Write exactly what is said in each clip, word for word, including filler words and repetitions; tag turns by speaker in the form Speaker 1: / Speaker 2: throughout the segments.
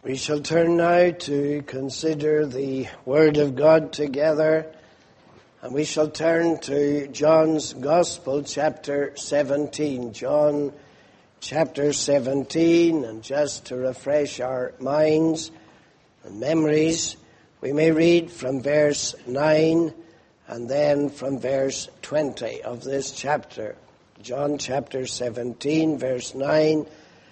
Speaker 1: We shall turn now to consider the Word of God together, and we shall turn to John's Gospel, chapter seventeen. John chapter seventeen, and just to refresh our minds and memories, we may read from verse nine and then from verse twenty of this chapter. John chapter seventeen, verse nine.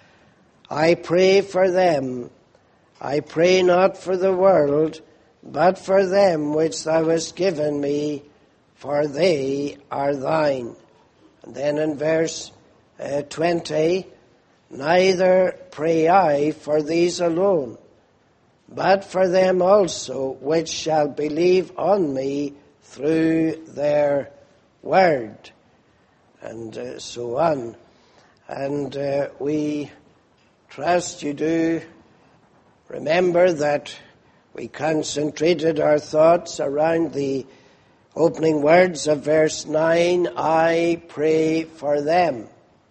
Speaker 1: I pray for them. I pray not for the world, but for them which thou hast given me, for they are thine. And then in verse uh, twenty, neither pray I for these alone, but for them also which shall believe on me through their word. And uh, so on. And uh, we trust you do remember that we concentrated our thoughts around the opening words of verse nine, I pray for them.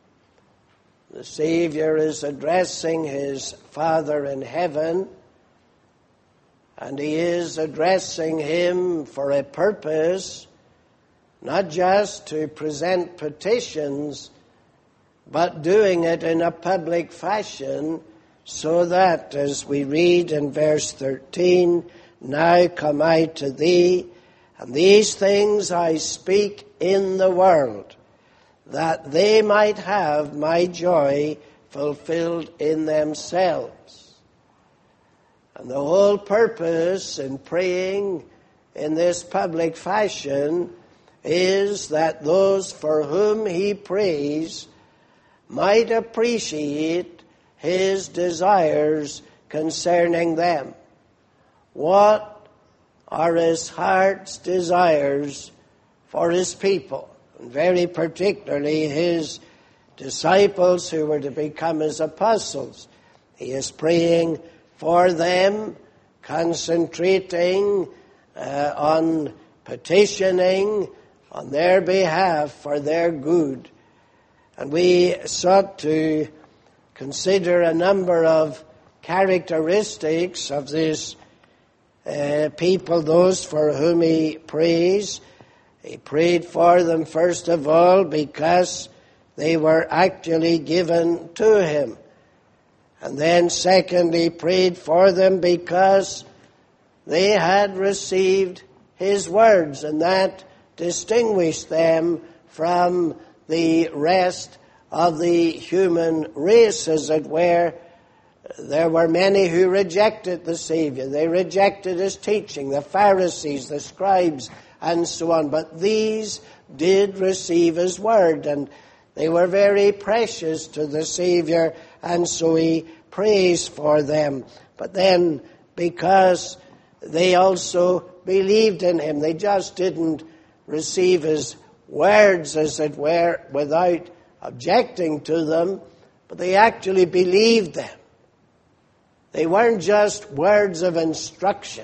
Speaker 1: The Savior is addressing his Father in heaven, and he is addressing him for a purpose, not just to present petitions, but doing it in a public fashion, so that, as we read in verse thirteen, now come I to thee, and these things I speak in the world, that they might have my joy fulfilled in themselves. And the whole purpose in praying in this public fashion is that those for whom he prays might appreciate his desires concerning them. What are his heart's desires for his people, and very particularly his disciples who were to become his apostles? He is praying for them, concentrating uh, on petitioning on their behalf for their good. And we sought to consider a number of characteristics of this uh, people, those for whom he prays. He prayed for them, first of all, because they were actually given to him. And then secondly, prayed for them because they had received his words, and that distinguished them from the rest of the human race, as it were. There were many who rejected the Savior. They rejected his teaching, the Pharisees, the scribes, and so on. But these did receive his word, and they were very precious to the Savior, and so he prays for them. But then, because they also believed in him, they just didn't receive his words, as it were, without objecting to them, but they actually believed them. They weren't just words of instruction.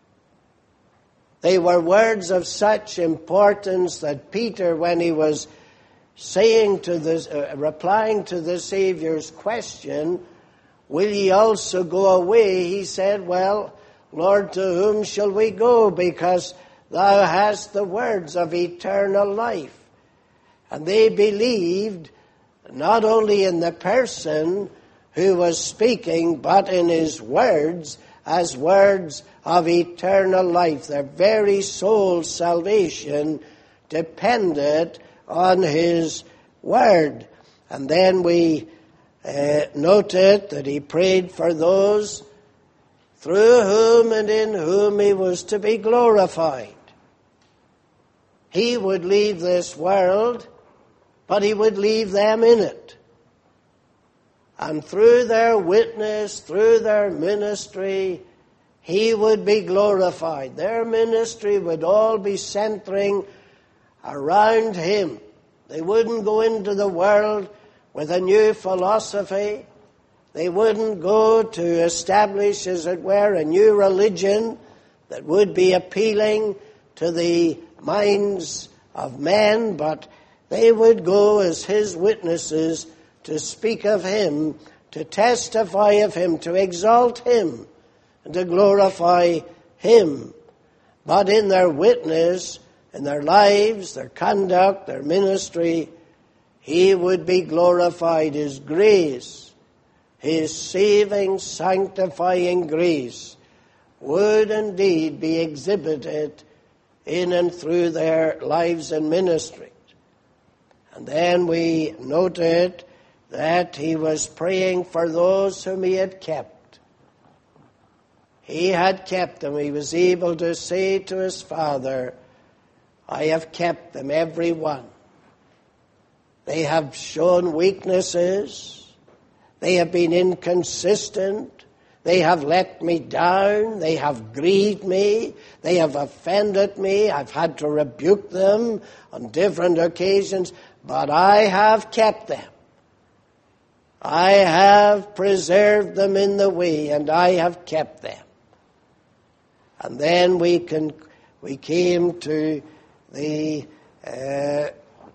Speaker 1: They were words of such importance that Peter, when he was saying to this, uh, replying to the Savior's question, will ye also go away? He said, well, Lord, to whom shall we go? Because thou hast the words of eternal life. And they believed not only in the person who was speaking, but in his words as words of eternal life. Their very soul's salvation depended on his word. And then we uh, noted that he prayed for those through whom and in whom he was to be glorified. He would leave this world, but he would leave them in it. And through their witness, through their ministry, he would be glorified. Their ministry would all be centering around him. They wouldn't go into the world with a new philosophy. They wouldn't go to establish, as it were, a new religion that would be appealing to the minds of men, but they would go as his witnesses to speak of him to testify of him, to exalt him, and to glorify him. But in their witness, in their lives, their conduct, their ministry, he would be glorified. His grace, his saving, sanctifying grace, would indeed be exhibited in and through their lives and ministries. And then we noted that he was praying for those whom he had kept. He had kept them. He was able to say to his Father, I have kept them, every one. They have shown weaknesses. They have been inconsistent. They have let me down. They have grieved me. They have offended me. I've had to rebuke them on different occasions. But I have kept them. I have preserved them in the way, and I have kept them. And then we can we came to the uh,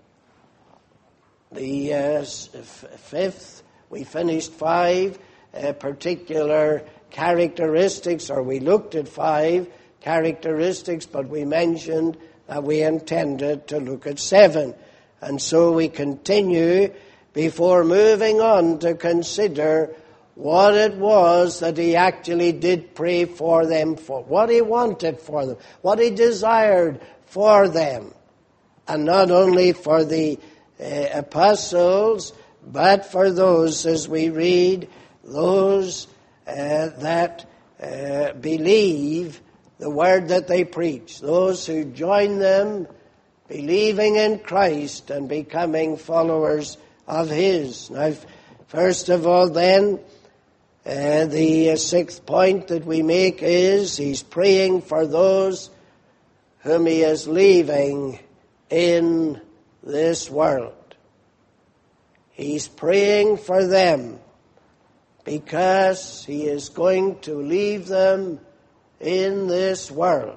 Speaker 1: the uh, fifth. We finished five uh, particular characteristics, or we looked at five characteristics, but we mentioned that we intended to look at seven. And so we continue before moving on to consider what it was that he actually did pray for them for, what he wanted for them, what he desired for them. And not only for the uh, apostles, but for those, as we read, those uh, that uh, believe the word that they preach, those who join them, believing in Christ and becoming followers of his. Now, first of all, then, uh, the sixth point that we make is he's praying for those whom he is leaving in this world. He's praying for them because he is going to leave them in this world.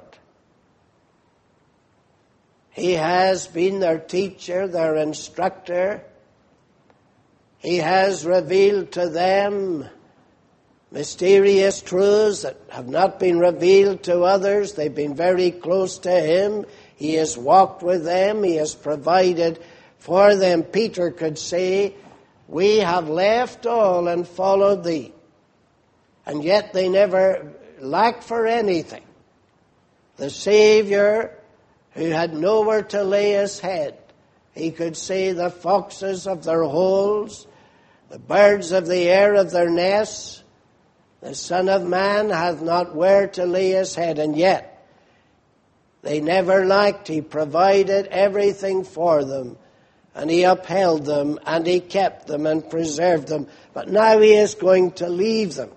Speaker 1: He has been their teacher, their instructor. He has revealed to them mysterious truths that have not been revealed to others. They've been very close to him. He has walked with them. He has provided for them. Peter could say, we have left all and followed thee. And yet they never lacked for anything. The Savior, who had nowhere to lay his head, he could say, the foxes of their holes, the birds of the air of their nests, the Son of Man hath not where to lay his head. And yet they never lacked. He provided everything for them, and he upheld them, and he kept them and preserved them. But now he is going to leave them.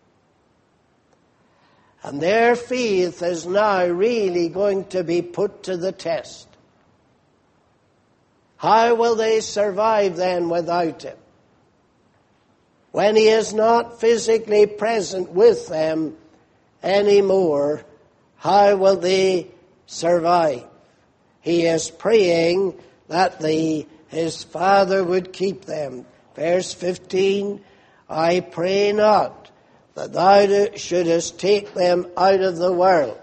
Speaker 1: And their faith is now really going to be put to the test. How will they survive then without him? When he is not physically present with them anymore, how will they survive? He is praying that the, his Father would keep them. Verse fifteen, I pray not that thou shouldest take them out of the world.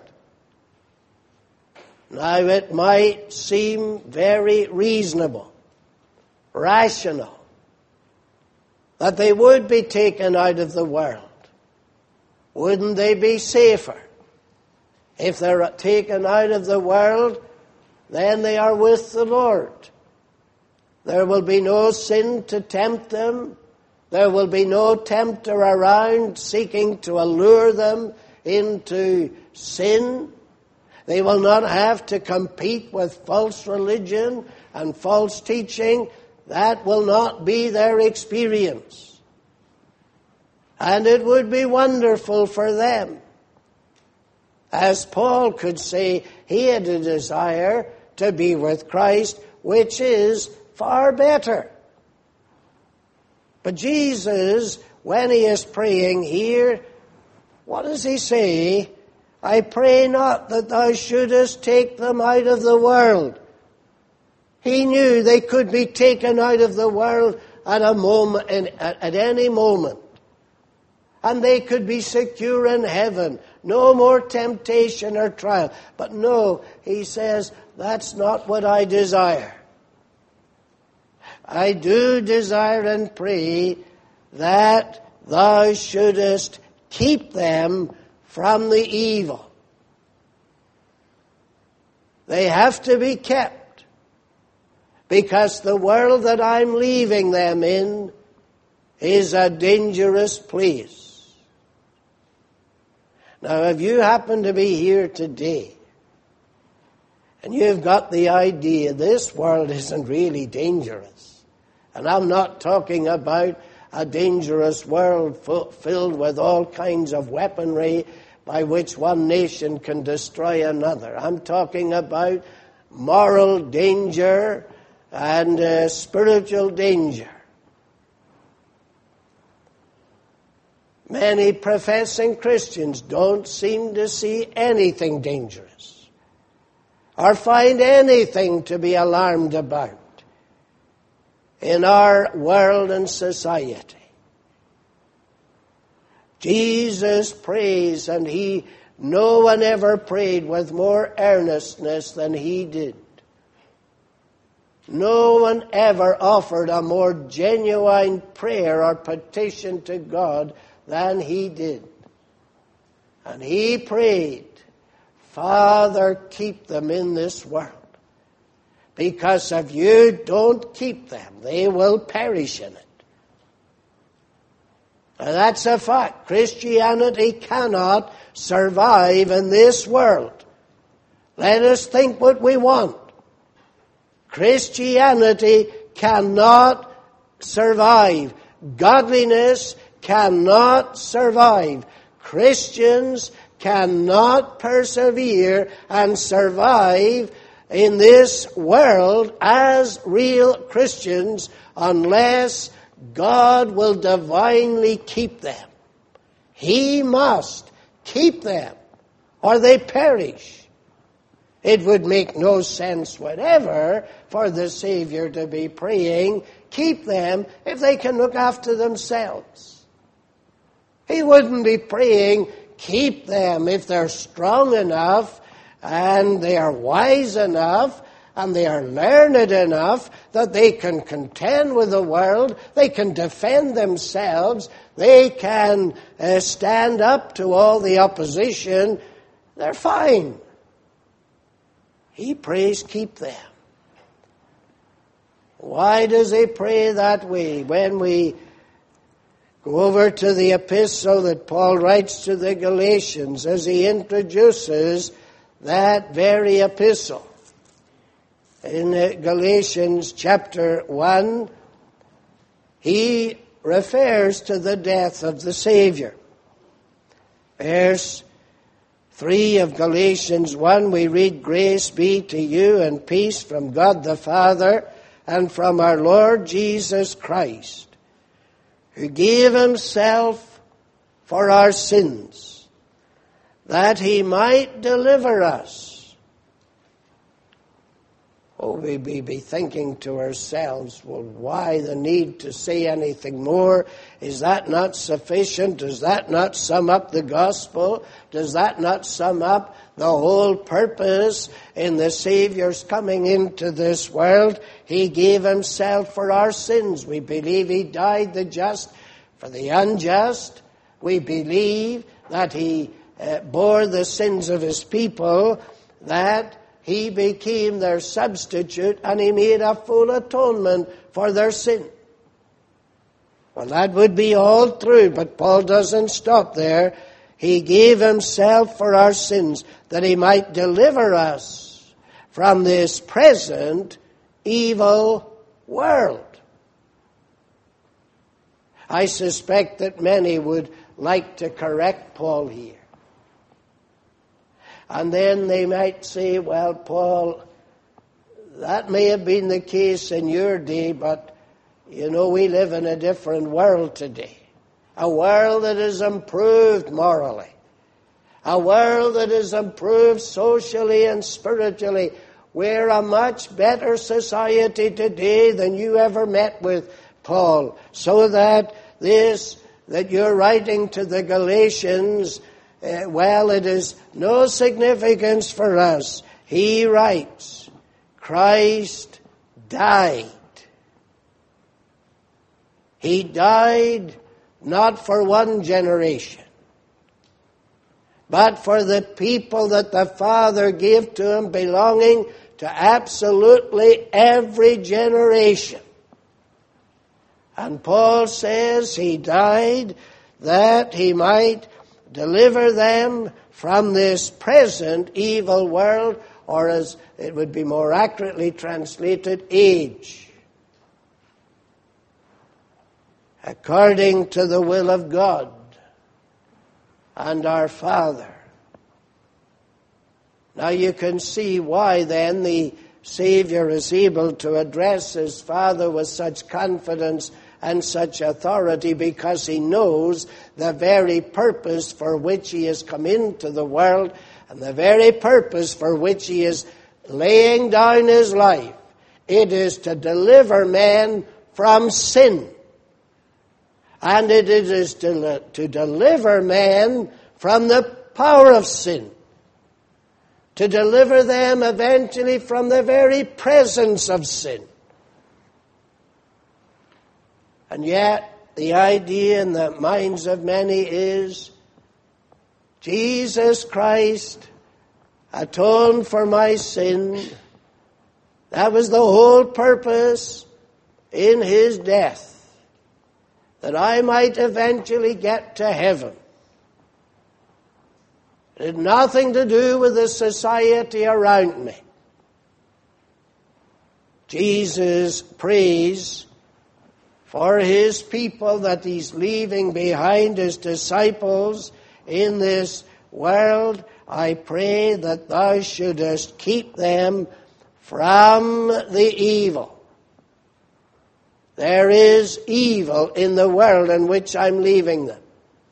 Speaker 1: Now it might seem very reasonable, rational, that they would be taken out of the world. Wouldn't they be safer? If they're taken out of the world, then they are with the Lord. There will be no sin to tempt them. There will be no tempter around seeking to allure them into sin. They will not have to compete with false religion and false teaching. That will not be their experience. And it would be wonderful for them. As Paul could say, he had a desire to be with Christ, which is far better. But Jesus, when he is praying here, what does he say? I pray not that thou shouldest take them out of the world. He knew they could be taken out of the world at a moment, in, at, at any moment. And they could be secure in heaven. No more temptation or trial. But no, he says, that's not what I desire. I do desire and pray that thou shouldest keep them from the evil. They have to be kept, because the world that I'm leaving them in is a dangerous place. Now, if you happen to be here today, and you've got the idea this world isn't really dangerous, and I'm not talking about a dangerous world filled with all kinds of weaponry by which one nation can destroy another. I'm talking about moral danger and uh, spiritual danger. Many professing Christians don't seem to see anything dangerous or find anything to be alarmed about in our world and society. Jesus prays, and he, no one ever prayed with more earnestness than he did. No one ever offered a more genuine prayer or petition to God than he did. And he prayed, Father, keep them in this world. Because if you don't keep them, they will perish in it. And that's a fact. Christianity cannot survive in this world. Let us think what we want. Christianity cannot survive. Godliness cannot survive. Christians cannot persevere and survive in this world as real Christians unless God will divinely keep them. He must keep them or they perish. It would make no sense whatever for the Savior to be praying, keep them if they can look after themselves. He wouldn't be praying, keep them if they're strong enough and they are wise enough and they are learned enough that they can contend with the world, they can defend themselves, they can uh, stand up to all the opposition. They're fine. He prays, keep them. Why does he pray that way? When we go over to the epistle that Paul writes to the Galatians, as he introduces that very epistle. In Galatians chapter one, he refers to the death of the Savior. Verse three of Galatians one, we read, Grace be to you and peace from God the Father and from our Lord Jesus Christ, who gave himself for our sins, that he might deliver us. Oh, we may be thinking to ourselves, well, why the need to say anything more? Is that not sufficient? Does that not sum up the gospel? Does that not sum up the whole purpose in the Savior's coming into this world? He gave himself for our sins. We believe he died the just for the unjust. We believe that he uh, bore the sins of his people, that he became their substitute, and he made a full atonement for their sin. Well, that would be all true, but Paul doesn't stop there. He gave himself for our sins, that he might deliver us from this present evil world. I suspect that many would like to correct Paul here. And then they might say, well, Paul, that may have been the case in your day, but, you know, we live in a different world today. A world that is improved morally. A world that is improved socially and spiritually. We're a much better society today than you ever met with Paul, so that this that you're writing to the Galatians, uh, well, it is no significance for us. He writes, Christ died. He died not for one generation, but for the people that the Father gave to him, belonging to absolutely every generation. And Paul says he died that he might deliver them from this present evil world, or as it would be more accurately translated, age, according to the will of God and our Father. Now you can see why then the Savior is able to address his Father with such confidence and such authority, because he knows the very purpose for which he has come into the world and the very purpose for which he is laying down his life. It is to deliver men from sin. And it is to, to deliver man from the power of sin. To deliver them eventually from the very presence of sin. And yet, the idea in the minds of many is, Jesus Christ atoned for my sin. That was the whole purpose in his death, that I might eventually get to heaven. It had nothing to do with the society around me. Jesus prays for his people that he's leaving behind, his disciples in this world. I pray that thou shouldest keep them from the evil. There is evil in the world in which I'm leaving them.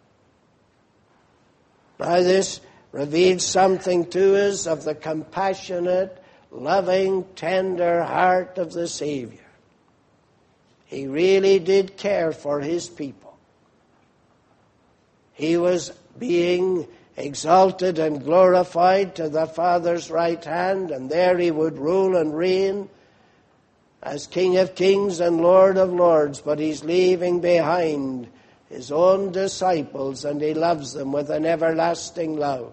Speaker 1: Now this reveals something to us of the compassionate, loving, tender heart of the Savior. He really did care for his people. He was being exalted and glorified to the Father's right hand, and there he would rule and reign as King of Kings and Lord of Lords, but he's leaving behind his own disciples, and he loves them with an everlasting love.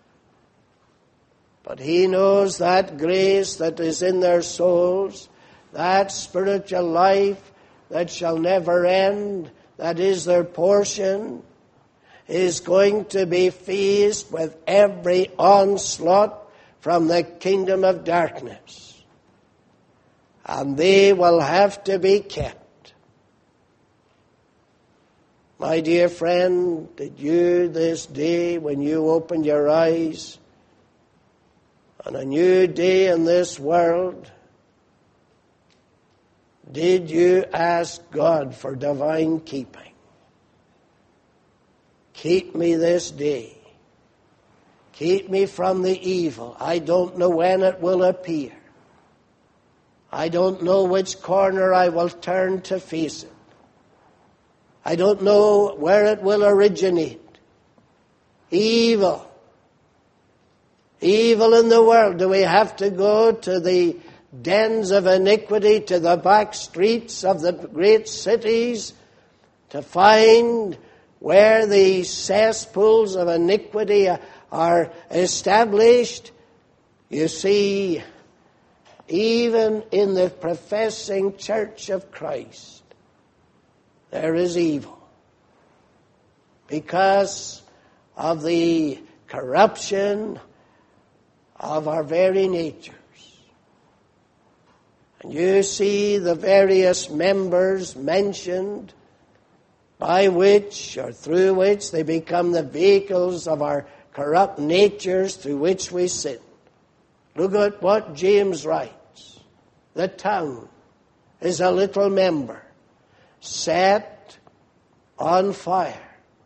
Speaker 1: But he knows that grace that is in their souls, that spiritual life that shall never end, that is their portion, is going to be faced with every onslaught from the kingdom of darkness. And they will have to be kept. My dear friend, did you this day, when you open your eyes on a new day in this world, did you ask God for divine keeping? Keep me this day. Keep me from the evil. I don't know when it will appear. I don't know which corner I will turn to face it. I don't know where it will originate. Evil. Evil in the world. Do we have to go to the dens of iniquity, to the back streets of the great cities, to find where the cesspools of iniquity are established? You see, even in the professing church of Christ, there is evil because of the corruption of our very natures. And you see the various members mentioned by which or through which they become the vehicles of our corrupt natures through which we sin. Look at what James writes. The tongue is a little member set on fire.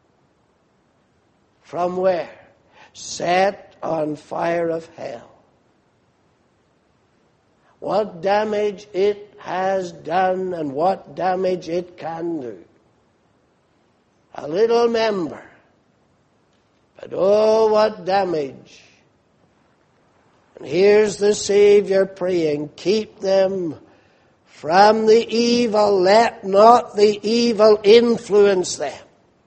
Speaker 1: From where? Set on fire of hell. what damage it has done and what damage it can do. A little member, but oh, what damage. And here's the Savior praying, keep them from the evil, let not the evil influence them.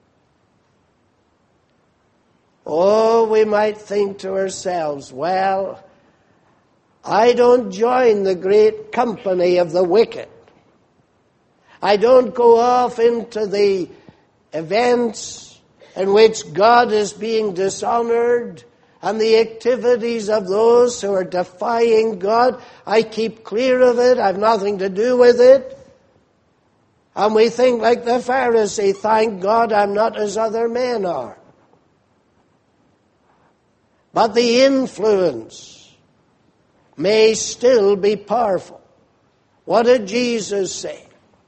Speaker 1: Oh, we might think to ourselves, well, I don't join the great company of the wicked. I don't go off into the events in which God is being dishonored and the activities of those who are defying God. I keep clear of it. I've nothing to do with it. And we think like the Pharisee, thank God I'm not as other men are. But the influence may still be powerful. What did Jesus say?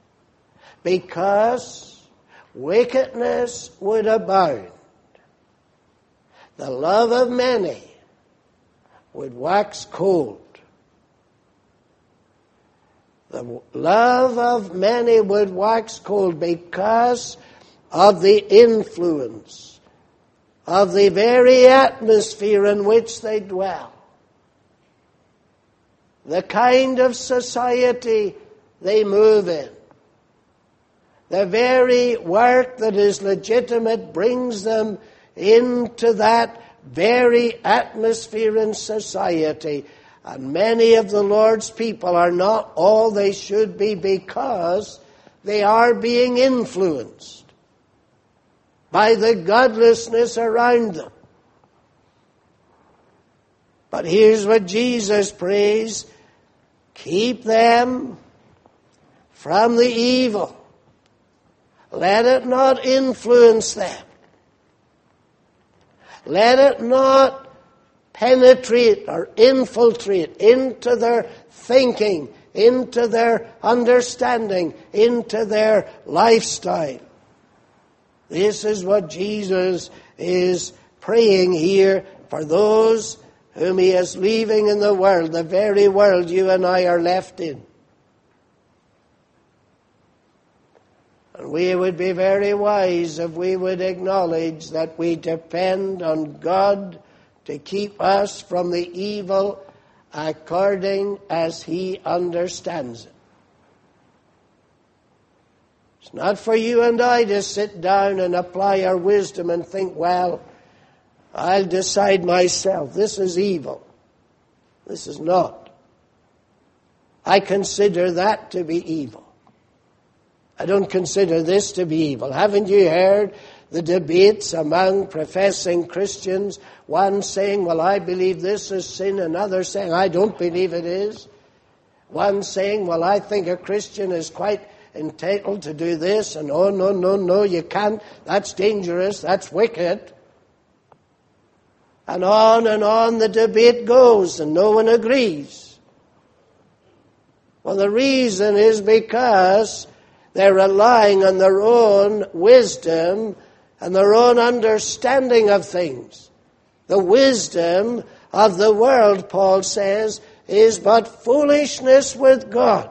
Speaker 1: Because wickedness would abound, the love of many would wax cold. The love of many would wax cold because of the influence of the very atmosphere in which they dwell. The kind of society they move in. The very work that is legitimate brings them into that very atmosphere in society. And many of the Lord's people are not all they should be because they are being influenced by the godlessness around them. But here's what Jesus prays, keep them from the evil. Let it not influence them. Let it not penetrate or infiltrate into their thinking, into their understanding, into their lifestyle. This is what Jesus is praying here for those whom he is leaving in the world, the very world you and I are left in. And we would be very wise if we would acknowledge that we depend on God to keep us from the evil according as he understands it. It's not for you and I to sit down and apply our wisdom and think, well, I'll decide myself. This is evil. This is not. I consider that to be evil. I don't consider this to be evil. Haven't you heard the debates among professing Christians? One saying, well, I believe this is sin. Another saying, I don't believe it is. One saying, well, I think a Christian is quite entitled to do this. And oh, no, no, no, you can't. That's dangerous. That's wicked. And on and on the debate goes, and no one agrees. Well, the reason is because they're relying on their own wisdom and their own understanding of things. The wisdom of the world, Paul says, is but foolishness with God.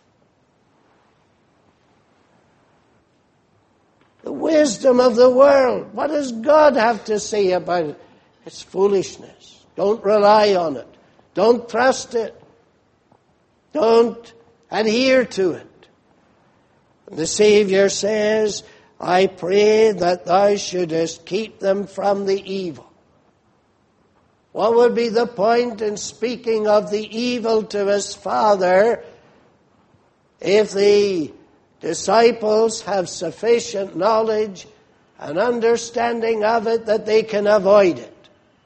Speaker 1: The wisdom of the world, what does God have to say about it? It's foolishness. Don't rely on it. Don't trust it. Don't adhere to it. The Savior says, I pray that thou shouldest keep them from the evil. What would be the point in speaking of the evil to his Father if the disciples have sufficient knowledge and understanding of it that they can avoid it?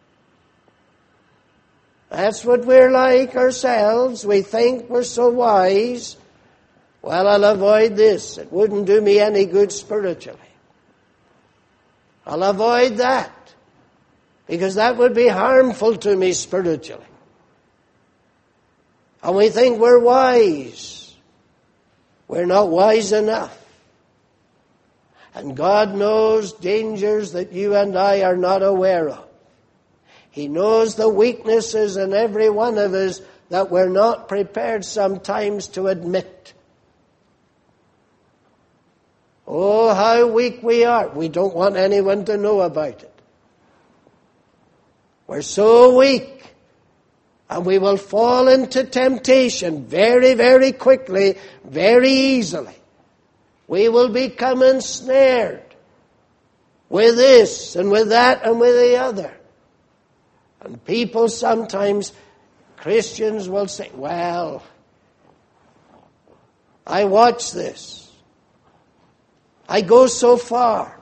Speaker 1: That's what we're like ourselves. We think we're so wise. Well, I'll avoid this. It wouldn't do me any good spiritually. I'll avoid that because that would be harmful to me spiritually. And we think we're wise. We're not wise enough. And God knows dangers that you and I are not aware of. He knows the weaknesses in every one of his that we're not prepared sometimes to admit. Oh, how weak we are. We don't want anyone to know about it. We're so weak, and we will fall into temptation very, very quickly, very easily. We will become ensnared with this and with that and with the other. And people sometimes, Christians will say, well, I watch this. I go so far.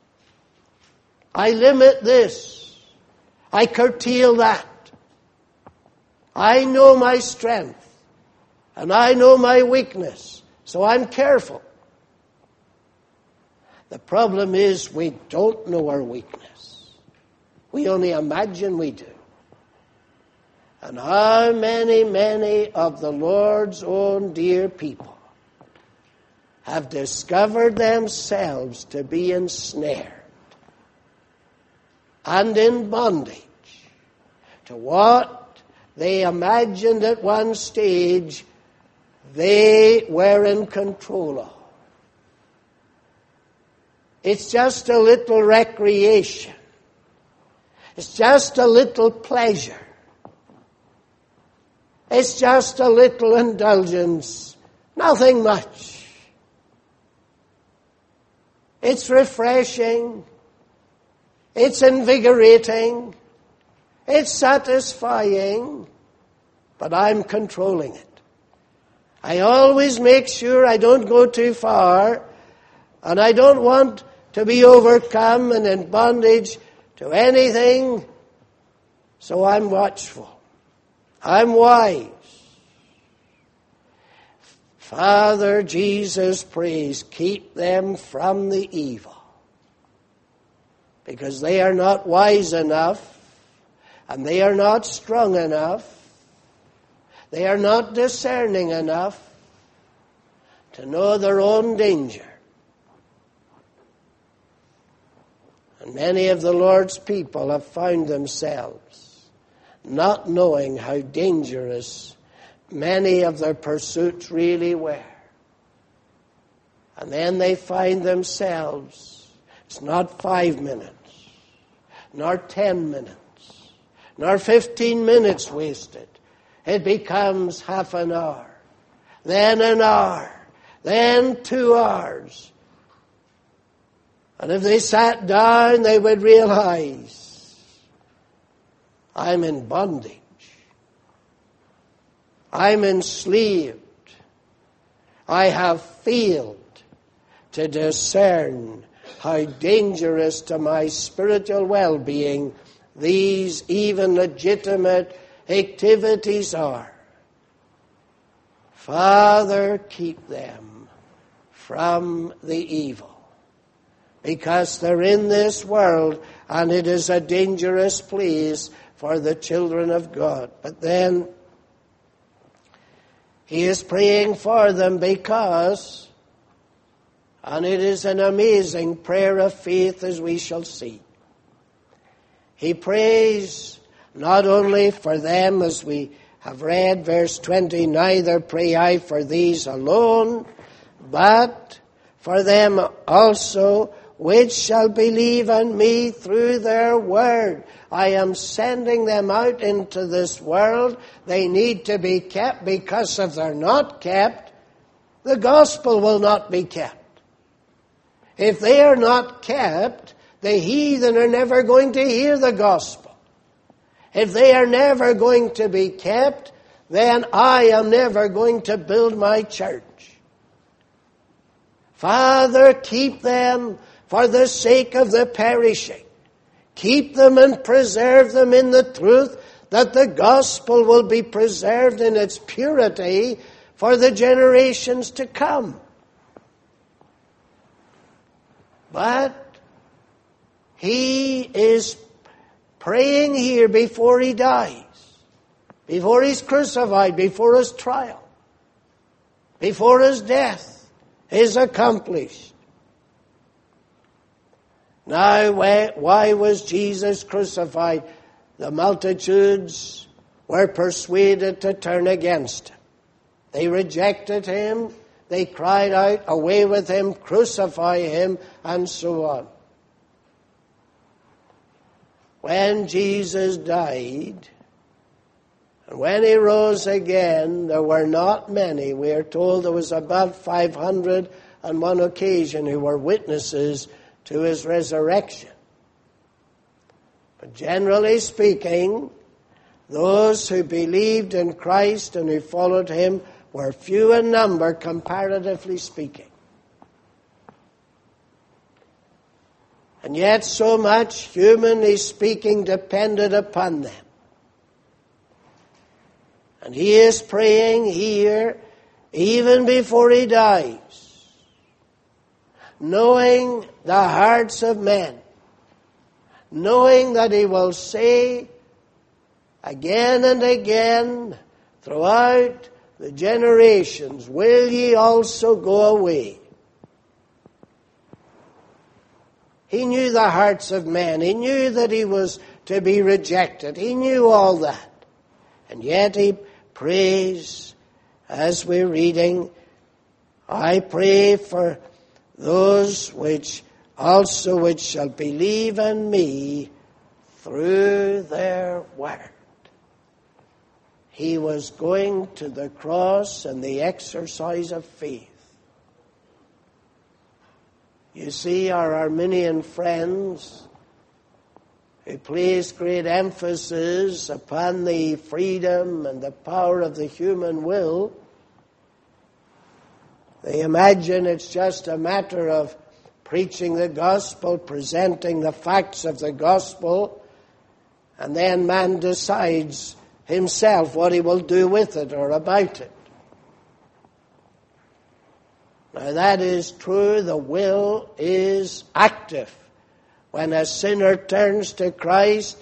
Speaker 1: I limit this. I curtail that. I know my strength. And I know my weakness. So I'm careful. The problem is we don't know our weakness. We only imagine we do. And how many, many of the Lord's own dear people have discovered themselves to be ensnared and in bondage to what they imagined at one stage they were in control of. It's just a little recreation. It's just a little pleasure. It's just a little indulgence. Nothing much. It's refreshing. It's invigorating. It's satisfying. But I'm controlling it. I always make sure I don't go too far, and I don't want to be overcome and in bondage to anything, so I'm watchful. I'm wise. Father, Jesus prays, keep them from the evil, because they are not wise enough, and they are not strong enough, they are not discerning enough to know their own danger. And many of the Lord's people have found themselves not knowing how dangerous many of their pursuits really were. And then they find themselves, it's not five minutes, nor ten minutes, nor fifteen minutes wasted. It becomes half an hour, then an hour, then two hours. And if they sat down, they would realize, I'm in bondage. I'm enslaved. I have failed to discern how dangerous to my spiritual well-being these even legitimate activities are. Father, keep them from the evil, because they're in this world and it is a dangerous place for the children of God. But then he is praying for them because, and it is an amazing prayer of faith as we shall see. He prays not only for them, as we have read, verse twenty, neither pray I for these alone, but for them also which shall believe on me through their word. I am sending them out into this world. They need to be kept, because if they're not kept, the gospel will not be kept. If they are not kept, the heathen are never going to hear the gospel. If they are never going to be kept, then I am never going to build my church. Father, keep them for the sake of the perishing. Keep them and preserve them in the truth, that the gospel will be preserved in its purity for the generations to come. But he is praying here before he dies, before he's crucified, before his trial, before his death is accomplished. Now, why was Jesus crucified? The multitudes were persuaded to turn against him. They rejected him. They cried out, "Away with him, crucify him," and so on. When Jesus died, and when he rose again, there were not many. We are told there was about five hundred on one occasion who were witnesses to his resurrection. But generally speaking, those who believed in Christ and who followed him were few in number, comparatively speaking. And yet so much, humanly speaking, depended upon them. And he is praying here, even before he dies, knowing the hearts of men, knowing that he will say again and again throughout the generations, "Will ye also go away?" He knew the hearts of men. He knew that he was to be rejected. He knew all that. And yet he prays, as we're reading, "I pray for those which also which shall believe in me through their word." He was going to the cross and the exercise of faith. You see, our Arminian friends, who place great emphasis upon the freedom and the power of the human will, they imagine it's just a matter of preaching the gospel, presenting the facts of the gospel, and then man decides himself what he will do with it or about it. Now that is true. The will is active. When a sinner turns to Christ,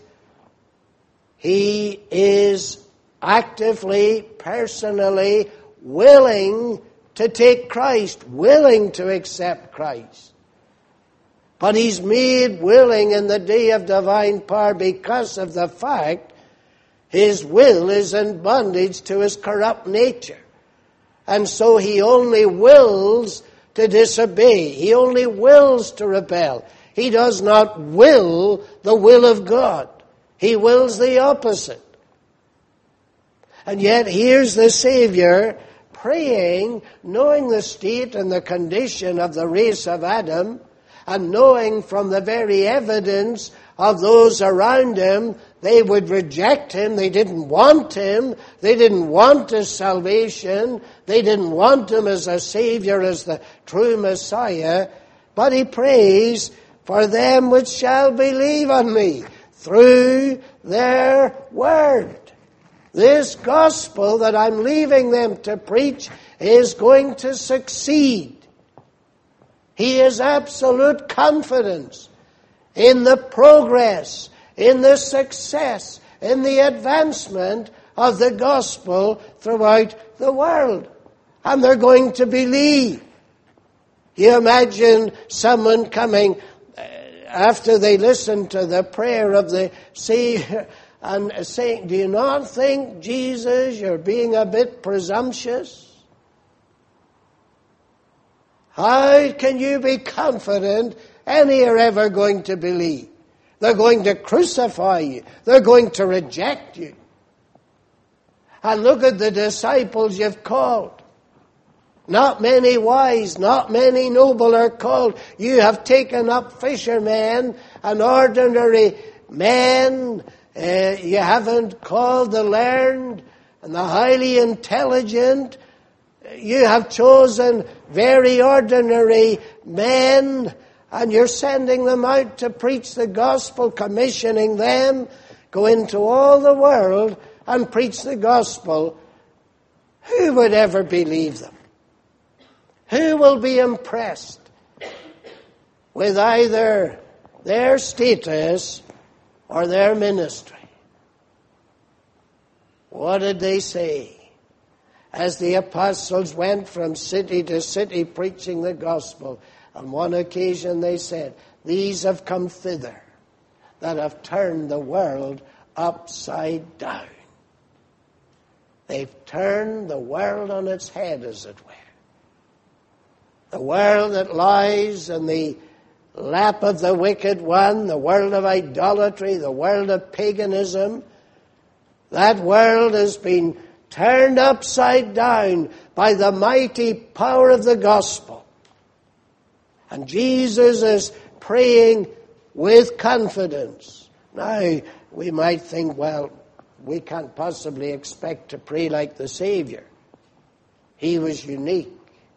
Speaker 1: he is actively, personally willing to take Christ, willing to accept Christ. But he's made willing in the day of divine power because of the fact his will is in bondage to his corrupt nature. And so he only wills to disobey. He only wills to rebel. He does not will the will of God. He wills the opposite. And yet here's the Savior praying, knowing the state and the condition of the race of Adam, and knowing from the very evidence of those around him, they would reject him. They didn't want him. They didn't want his salvation. They didn't want him as a Savior, as the true Messiah. But he prays, "For them which shall believe on me through their word." This gospel that I'm leaving them to preach is going to succeed. He has absolute confidence in the progress, in the success, in the advancement of the gospel throughout the world. And they're going to believe. You imagine someone coming after they listen to the prayer of the Savior and saying, "Do you not think, Jesus, you're being a bit presumptuous? How can you be confident any are ever going to believe? They're going to crucify you. They're going to reject you. And look at the disciples you've called. Not many wise, not many noble are called. You have taken up fishermen and ordinary men. Uh, you haven't called the learned and the highly intelligent. You have chosen very ordinary men, and you're sending them out to preach the gospel, commissioning them, go into all the world and preach the gospel. Who would ever believe them? Who will be impressed with either their status or their ministry? What did they say as the apostles went from city to city preaching the gospel? On one occasion they said, "These have come thither that have turned the world upside down." They've turned the world on its head, as it were. The world that lies in the lap of the wicked one, the world of idolatry, the world of paganism, that world has been turned upside down by the mighty power of the gospel. And Jesus is praying with confidence. Now, we might think, well, we can't possibly expect to pray like the Savior. He was unique.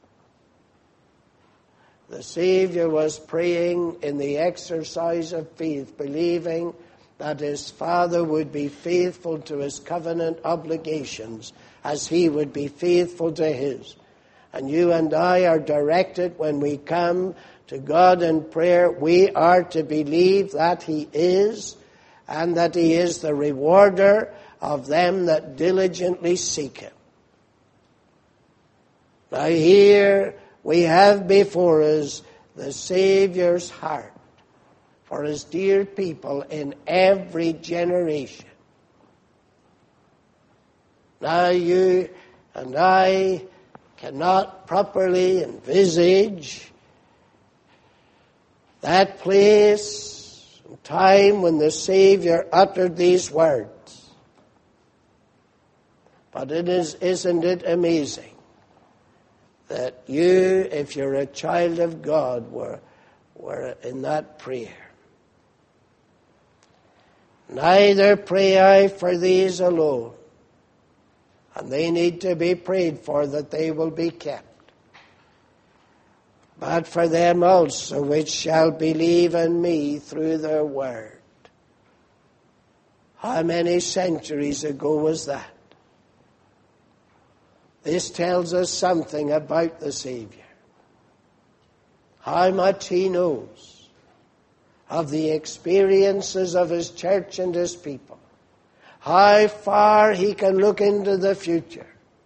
Speaker 1: The Savior was praying in the exercise of faith, believing that his Father would be faithful to his covenant obligations as he would be faithful to his. And you and I are directed when we come to God in prayer, we are to believe that he is, and that he is the rewarder of them that diligently seek him. Now here we have before us the Savior's heart for his dear people in every generation. Now you and I cannot properly envisage that place and time when the Savior uttered these words. But it is, isn't it amazing that you, if you're a child of God, were, were in that prayer. Neither pray I for these alone, and they need to be prayed for that they will be kept, but for them also which shall believe in me through their word. How many centuries ago was that? This tells us something about the Savior. How much he knows of the experiences of his church and his people. How far he can look into the future.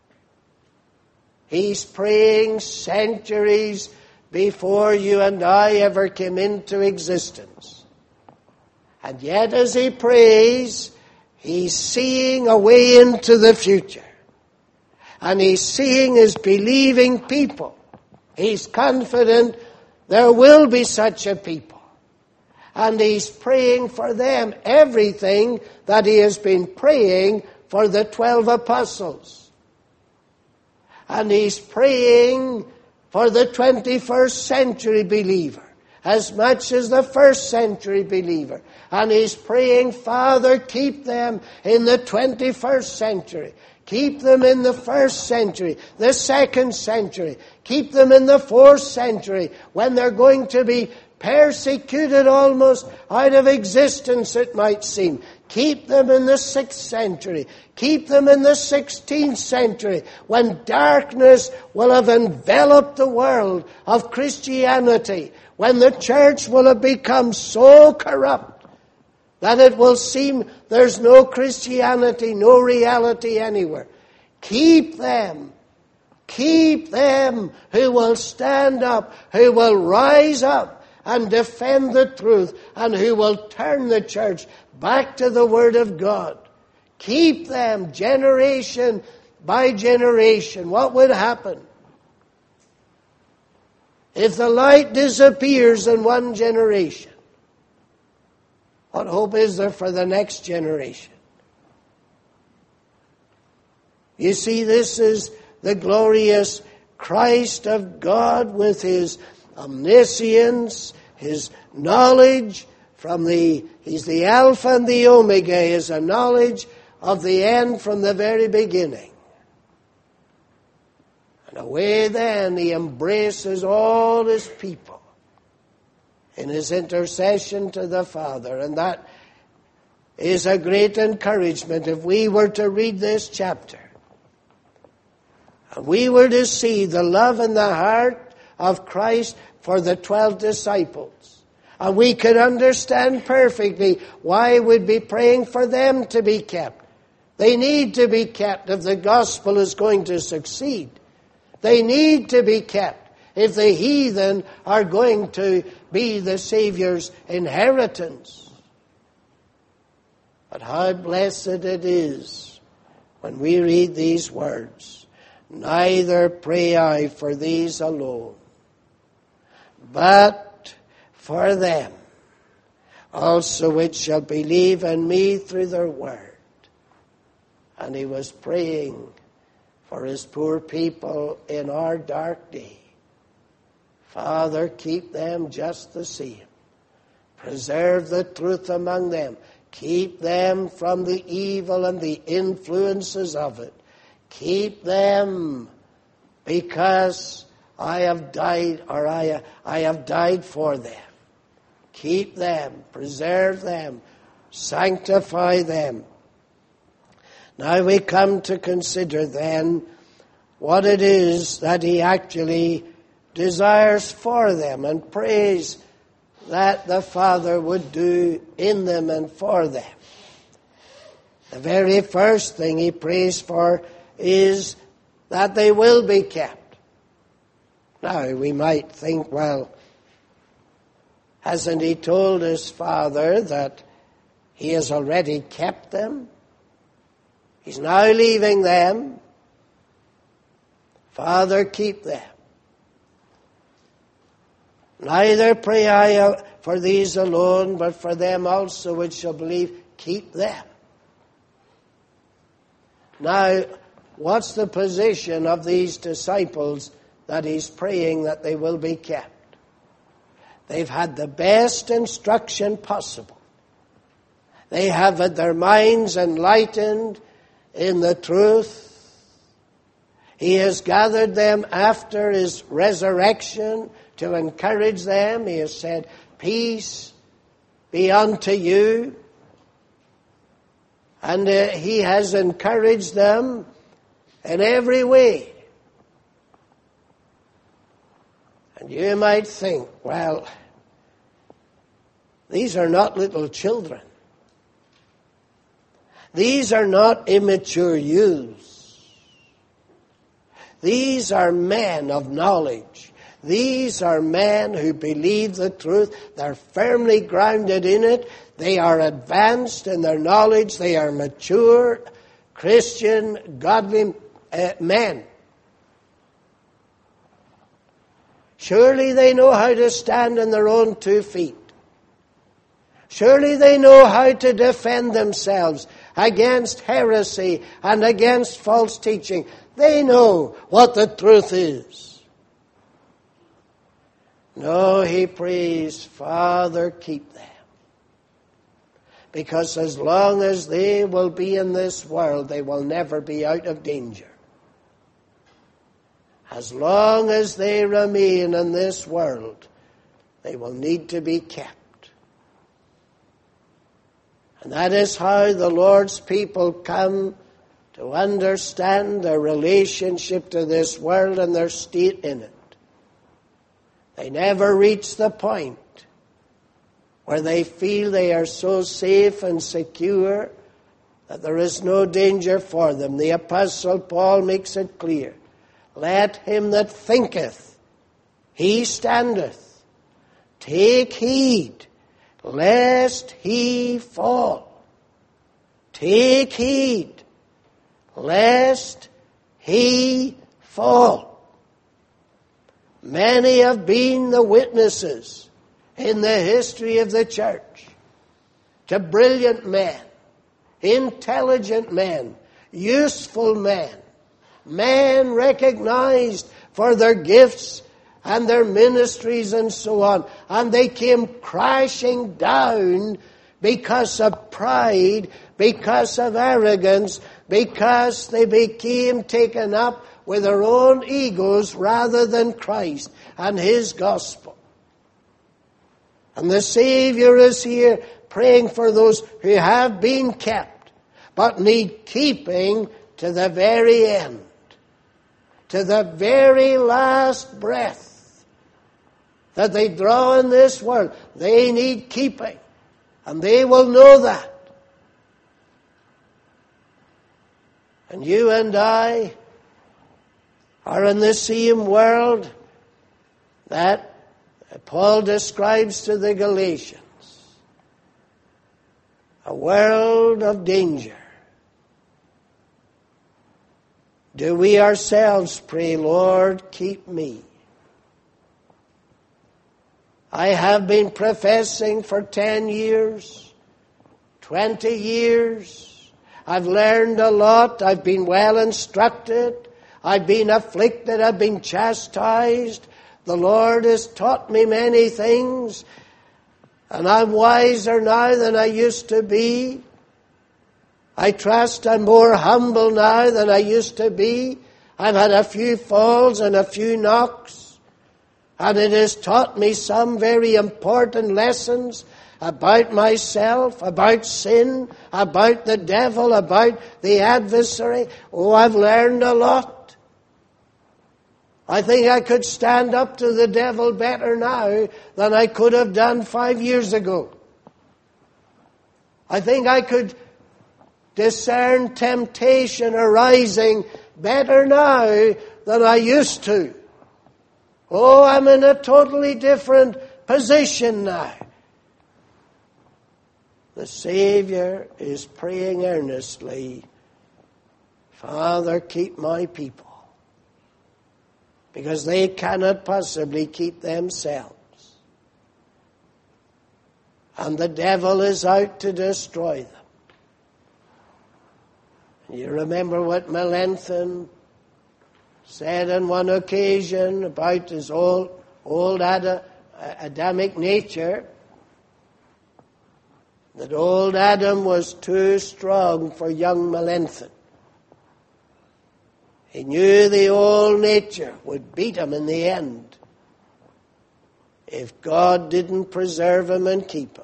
Speaker 1: He's praying centuries before you and I ever came into existence. And yet as he prays, he's seeing a way into the future. And he's seeing his believing people. He's confident there will be such a people. And he's praying for them everything that he has been praying for the twelve apostles. And he's praying for the twenty-first century believer as much as the first century believer. And he's praying, Father, keep them in the twenty-first century. Keep them in the first century, the second century. Keep them in the fourth century when they're going to be persecuted almost out of existence, it might seem. Keep them in the sixth century. Keep them in the sixteenth century when darkness will have enveloped the world of Christianity, when the church will have become so corrupt that it will seem there's no Christianity, no reality anywhere. Keep them. Keep them who will stand up, who will rise up and defend the truth, and who will turn the church back to the Word of God. Keep them generation by generation. What would happen if the light disappears in one generation? What hope is there for the next generation? You see, this is the glorious Christ of God with his omniscience, his knowledge from the, he's the Alpha and the Omega, he has a knowledge of the end from the very beginning. And away then he embraces all his people in his intercession to the Father. And that is a great encouragement if we were to read this chapter. And we were to see the love in the heart of Christ for the twelve disciples. And we could understand perfectly why we'd be praying for them to be kept. They need to be kept if the gospel is going to succeed. They need to be kept if the heathen are going to be the Savior's inheritance. But how blessed it is when we read these words, neither pray I for these alone, but for them also which shall believe in me through their word. And he was praying for his poor people in our dark day. Father, keep them just the same. Preserve the truth among them. Keep them from the evil and the influences of it. Keep them because I have died, or I, I have died for them. Keep them, preserve them, sanctify them. Now we come to consider then what it is that he actually desires for them and prays that the Father would do in them and for them. The very first thing he prays for is that they will be kept. Now we might think, well, hasn't he told his Father that he has already kept them? He's now leaving them. Father, keep them. Neither pray I for these alone, but for them also which shall believe. Keep them. Now, what's the position of these disciples that he's praying that they will be kept? They've had the best instruction possible. They have had their minds enlightened in the truth. He has gathered them after his resurrection to encourage them. He has said, peace be unto you. And uh, he has encouraged them in every way. And you might think, well, these are not little children. These are not immature youths. These are men of knowledge. These are men who believe the truth. They're firmly grounded in it. They are advanced in their knowledge. They are mature, Christian, godly uh, men. Surely they know how to stand on their own two feet. Surely they know how to defend themselves against heresy and against false teaching. They know what the truth is. No, he prays, Father, keep them. Because as long as they will be in this world, they will never be out of danger. As long as they remain in this world, they will need to be kept. And that is how the Lord's people come to understand their relationship to this world and their state in it. They never reach the point where they feel they are so safe and secure that there is no danger for them. The Apostle Paul makes it clear. Let him that thinketh, he standeth. Take heed, lest he fall. Take heed, lest he fall. Many have been the witnesses in the history of the church to brilliant men, intelligent men, useful men, men recognized for their gifts and their ministries and so on. And they came crashing down because of pride, because of arrogance, because they became taken up with their own egos rather than Christ and his gospel. And the Savior is here praying for those who have been kept, but need keeping to the very end. To the very last breath that they draw in this world, they need keeping. And they will know that. And you and I are in the same world that Paul describes to the Galatians. A world of danger. Do we ourselves pray, Lord, keep me? I have been professing for ten years, twenty years. I've learned a lot. I've been well instructed. I've been afflicted. I've been chastised. The Lord has taught me many things. And I'm wiser now than I used to be. I trust I'm more humble now than I used to be. I've had a few falls and a few knocks. And it has taught me some very important lessons about myself, about sin, about the devil, about the adversary. Oh, I've learned a lot. I think I could stand up to the devil better now than I could have done five years ago. I think I could discern temptation arising better now than I used to. Oh, I'm in a totally different position now. The Savior is praying earnestly, Father, keep my people, because they cannot possibly keep themselves. And the devil is out to destroy them. You remember what Melanchthon said on one occasion about his old, old Adam, Adamic nature, that old Adam was too strong for young Melanchthon. He knew the old nature would beat him in the end if God didn't preserve him and keep him.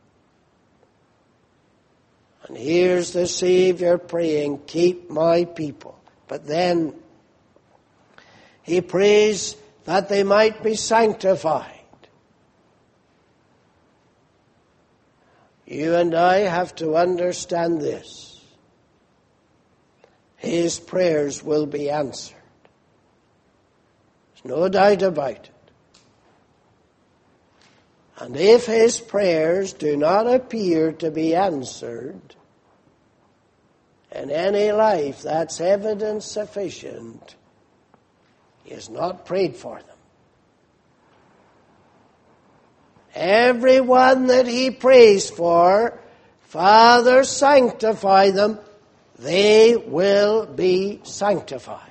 Speaker 1: And here's the Savior praying, keep my people. But then he prays that they might be sanctified. You and I have to understand this. His prayers will be answered. There's no doubt about it. And if his prayers do not appear to be answered in any life, that's evidence sufficient. He has not prayed for them. Everyone that he prays for, Father, sanctify them, they will be sanctified.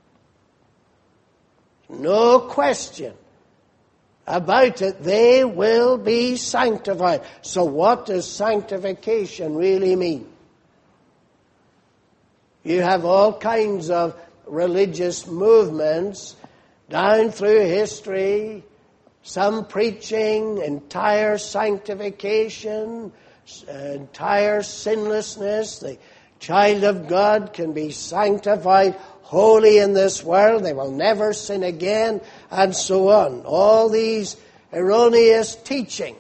Speaker 1: No question about it, they will be sanctified. So what does sanctification really mean? You have all kinds of religious movements down through history, some preaching entire sanctification, entire sinlessness. The child of God can be sanctified holy in this world. They will never sin again, and so on. All these erroneous teachings.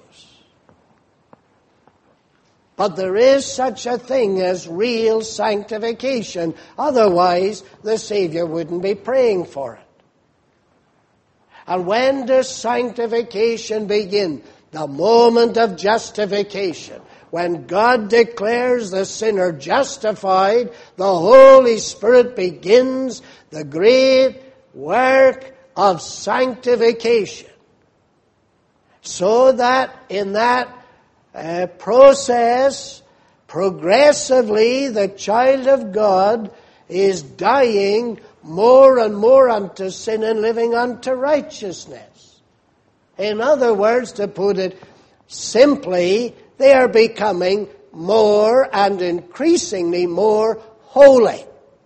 Speaker 1: But there is such a thing as real sanctification. Otherwise, the Savior wouldn't be praying for it. And when does sanctification begin? The moment of justification. When God declares the sinner justified, the Holy Spirit begins the great work of sanctification. So that in that uh, process, progressively, the child of God is dying more and more unto sin and living unto righteousness. In other words, to put it simply, they are becoming more and increasingly more holy.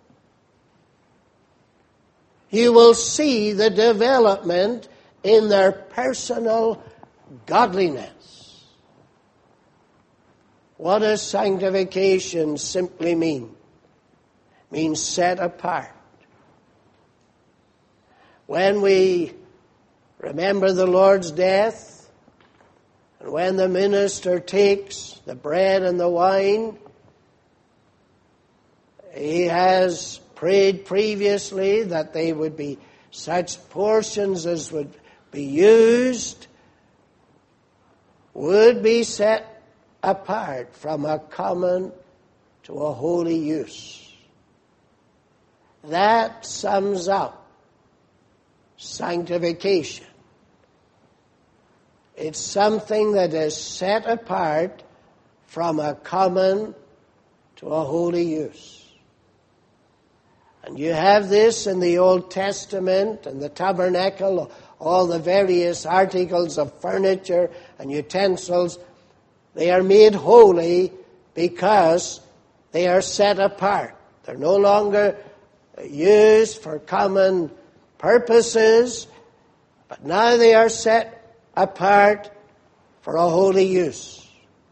Speaker 1: You will see the development in their personal godliness. What does sanctification simply mean? It means set apart. When we remember the Lord's death, and when the minister takes the bread and the wine, he has prayed previously that they would be such portions as would be used, would be set apart from a common to a holy use. That sums up sanctification. It's something that is set apart from a common to a holy use. And you have this in the Old Testament and the tabernacle, all the various articles of furniture and utensils. They are made holy because they are set apart. They're no longer used for common purposes, but now they are set apart for a holy use.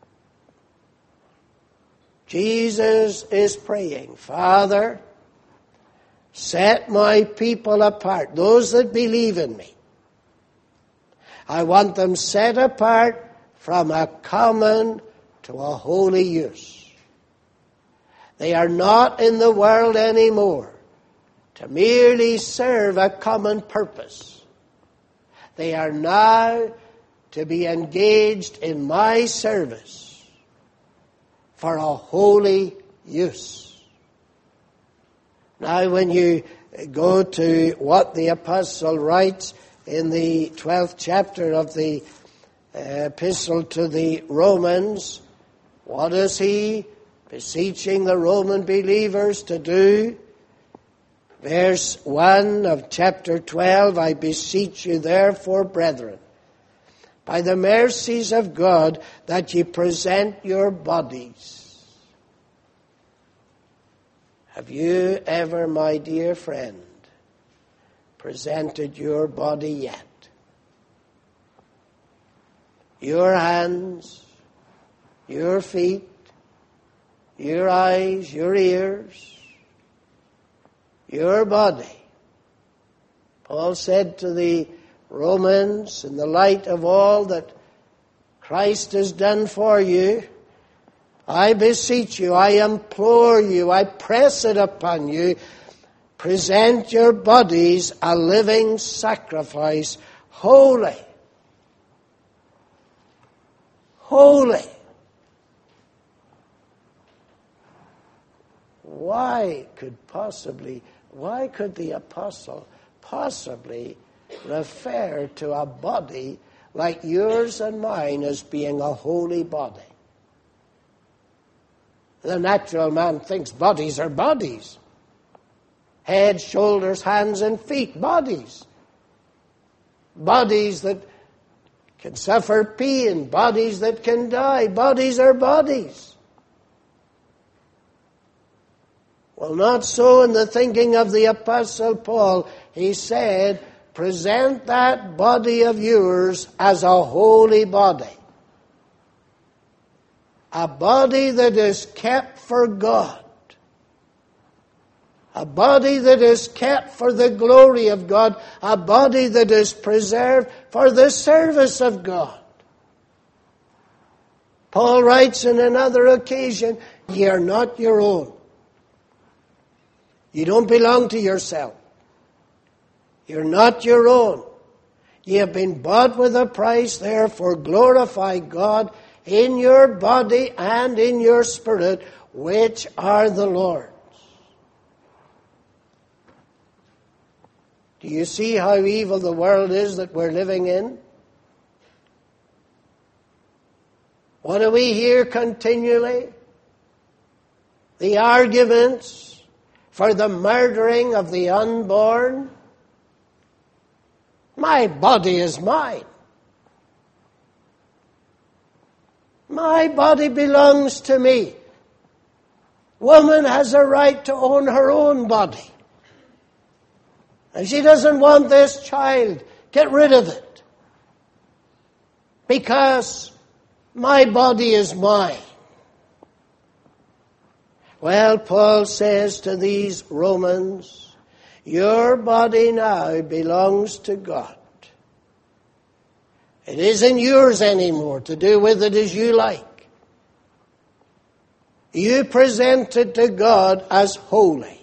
Speaker 1: Jesus is praying, Father, set my people apart, those that believe in me. I want them set apart from a common to a holy use. They are not in the world anymore to merely serve a common purpose. They are now to be engaged in my service for a holy use. Now, when you go to what the apostle writes in the twelfth chapter of the uh, epistle to the Romans, what is he beseeching the Roman believers to do? Verse one of chapter twelve, I beseech you therefore, brethren, by the mercies of God, that ye present your bodies. Have you ever, my dear friend, presented your body yet? Your hands, your feet, your eyes, your ears, your body. Paul said to the Romans, in the light of all that Christ has done for you, I beseech you, I implore you, I press it upon you, present your bodies a living sacrifice, holy. Holy. Why could possibly, why could the apostle possibly refer to a body like yours and mine as being a holy body? The natural man thinks bodies are bodies. Head, shoulders, hands, and feet, bodies. Bodies that can suffer pain, bodies that can die. Bodies are bodies. Well, not so in the thinking of the Apostle Paul. He said, present that body of yours as a holy body. A body that is kept for God. A body that is kept for the glory of God. A body that is preserved for the service of God. Paul writes in another occasion, ye are not your own. You don't belong to yourself. You're not your own. Ye have been bought with a price, therefore glorify God in your body and in your spirit, which are the Lord's. Do you see how evil the world is that we're living in? What do we hear continually? The arguments for the murdering of the unborn. My body is mine. My body belongs to me. Woman has a right to own her own body. And she doesn't want this child, get rid of it. Because my body is mine. Well, Paul says to these Romans, your body now belongs to God. It isn't yours anymore to do with it as you like. You present it to God as holy.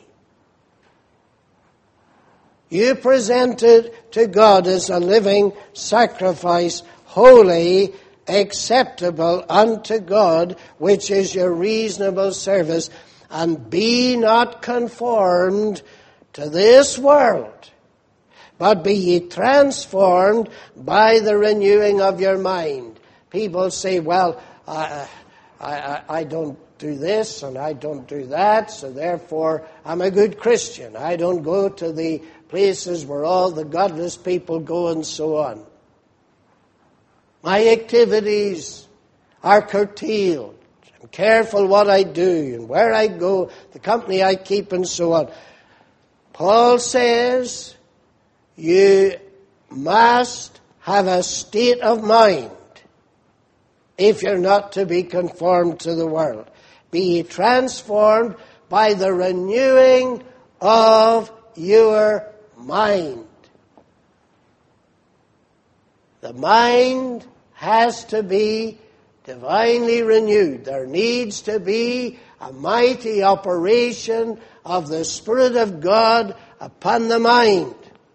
Speaker 1: You present it to God as a living sacrifice, holy, acceptable unto God, which is your reasonable service. And be not conformed to this world, but be ye transformed by the renewing of your mind. People say, well, I, I, I don't do this and I don't do that, so therefore I'm a good Christian. I don't go to the places where all the godless people go and so on. My activities are curtailed. I'm careful what I do and where I go, the company I keep and so on. Paul says you must have a state of mind if you're not to be conformed to the world. Be ye transformed by the renewing of your mind. The mind has to be divinely renewed. There needs to be a mighty operation of the Spirit of God upon the mind,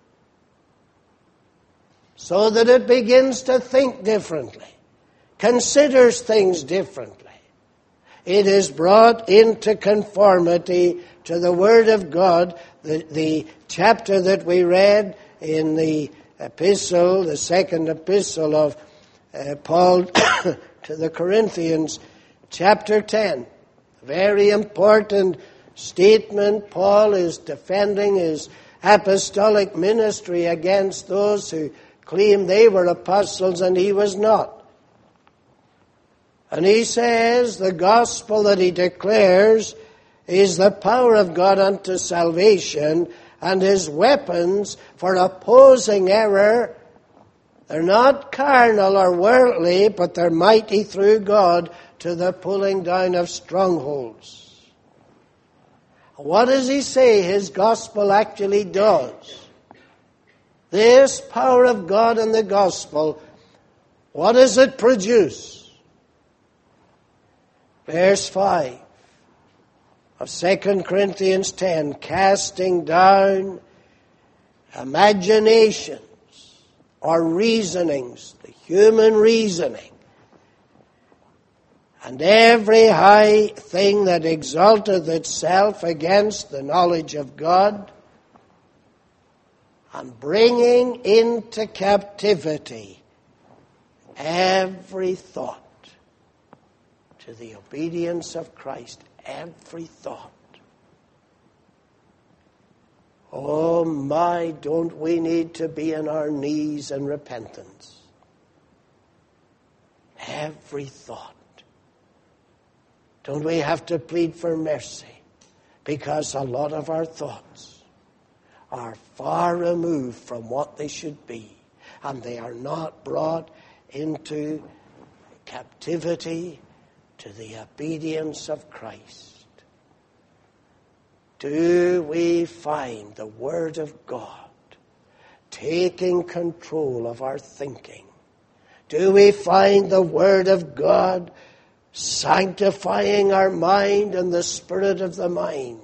Speaker 1: so that it begins to think differently, considers things differently. It is brought into conformity to the Word of God. The, the chapter that we read in the epistle, the second epistle of uh, Paul to the Corinthians, chapter ten. Very important statement. Paul is defending his apostolic ministry against those who claim they were apostles and he was not. And he says the gospel that he declares is the power of God unto salvation, and his weapons for opposing error, they're not carnal or worldly, but they're mighty through God to the pulling down of strongholds. What does he say his gospel actually does? This power of God in the gospel, what does it produce? Verse five of Second Corinthians ten, casting down imaginations or reasonings, the human reasoning, and every high thing that exalteth itself against the knowledge of God, and bringing into captivity every thought to the obedience of Christ, every thought. Oh my, don't we need to be on our knees in repentance? Every thought. Don't we have to plead for mercy? Because a lot of our thoughts are far removed from what they should be, and they are not brought into captivity to the obedience of Christ. Do we find the Word of God taking control of our thinking? Do we find the Word of God sanctifying our mind and the spirit of the mind?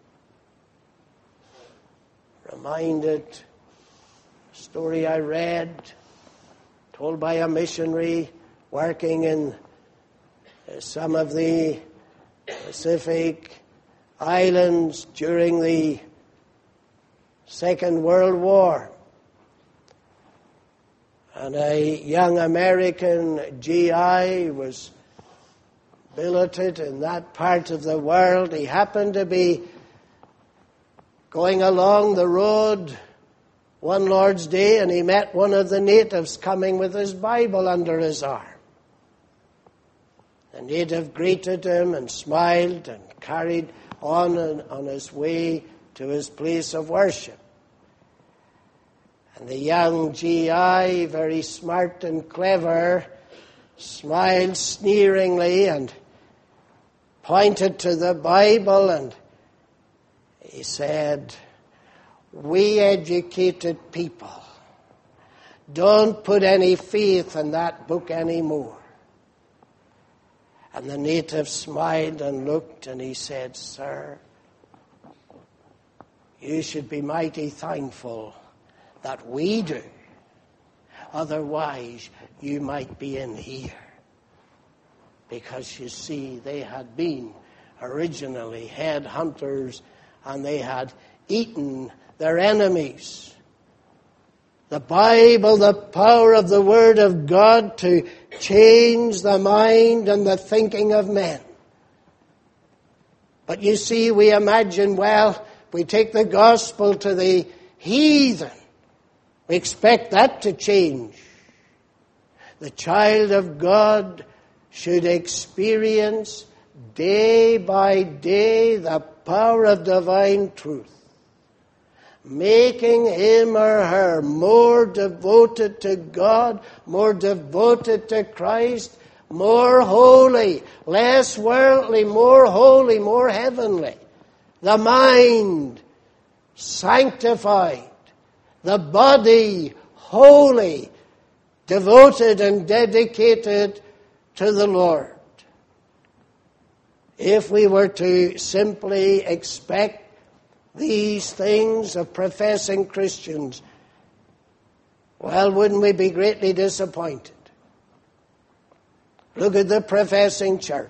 Speaker 1: Reminded, a story I read, told by a missionary working in some of the Pacific Islands during the Second World War. And a young American G I was billeted in that part of the world. He happened to be going along the road one Lord's Day, and he met one of the natives coming with his Bible under his arm. The native greeted him and smiled and carried on on his way to his place of worship. And the young G I, very smart and clever, smiled sneeringly and pointed to the Bible, and he said, "We educated people don't put any faith in that book anymore." And the native smiled and looked, and he said, "Sir, you should be mighty thankful that we do. Otherwise, you might be in here." Because, you see, they had been originally headhunters and they had eaten their enemies. The Bible, the power of the Word of God to change the mind and the thinking of men. But you see, we imagine, well, we take the gospel to the heathen. We expect that to change. The child of God should experience day by day the power of divine truth, making him or her more devoted to God, more devoted to Christ, more holy, less worldly, more holy, more heavenly. The mind sanctified, the body holy, devoted and dedicated to the Lord. If we were to simply expect these things of professing Christians, well, wouldn't we be greatly disappointed? Look at the professing church.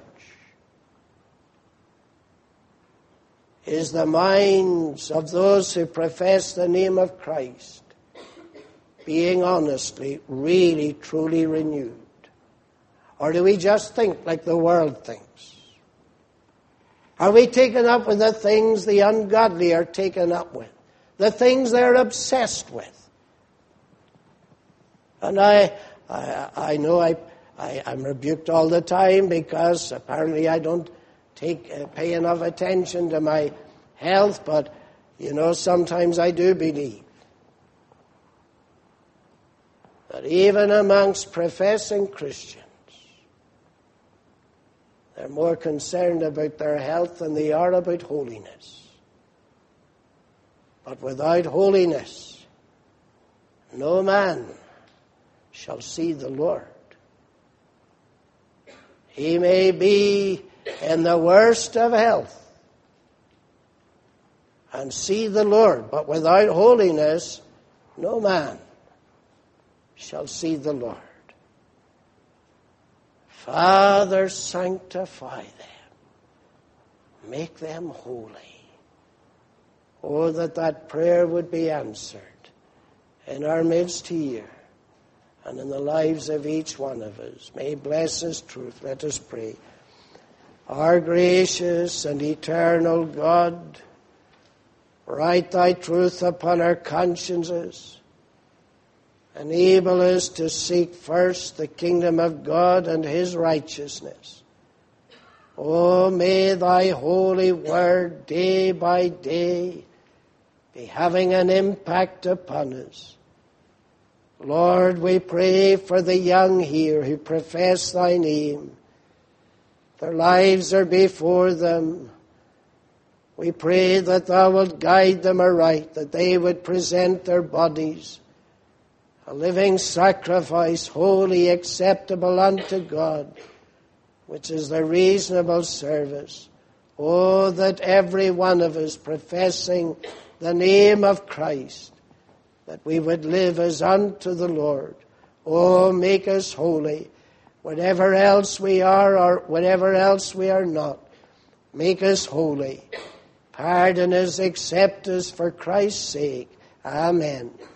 Speaker 1: Is the minds of those who profess the name of Christ being honestly, really, truly renewed? Or do we just think like the world thinks? Are we taken up with the things the ungodly are taken up with? The things they're obsessed with? And I I, I know I, I, I'm rebuked all the time because apparently I don't take uh, pay enough attention to my health, but, you know, sometimes I do believe that even amongst professing Christians, they're more concerned about their health than they are about holiness. But without holiness, no man shall see the Lord. He may be in the worst of health and see the Lord, but without holiness, no man shall see the Lord. Father, sanctify them. Make them holy. Oh, that that prayer would be answered in our midst here and in the lives of each one of us. May He bless His truth. Let us pray. Our gracious and eternal God, write Thy truth upon our consciences. Enable us to seek first the kingdom of God and His righteousness. Oh, may Thy holy word day by day be having an impact upon us. Lord, we pray for the young here who profess Thy name. Their lives are before them. We pray that Thou wilt guide them aright, that they would present their bodies a living sacrifice, holy, acceptable unto God, which is the reasonable service. Oh, that every one of us professing the name of Christ, that we would live as unto the Lord. Oh, make us holy. Whatever else we are or whatever else we are not, make us holy. Pardon us, accept us for Christ's sake. Amen.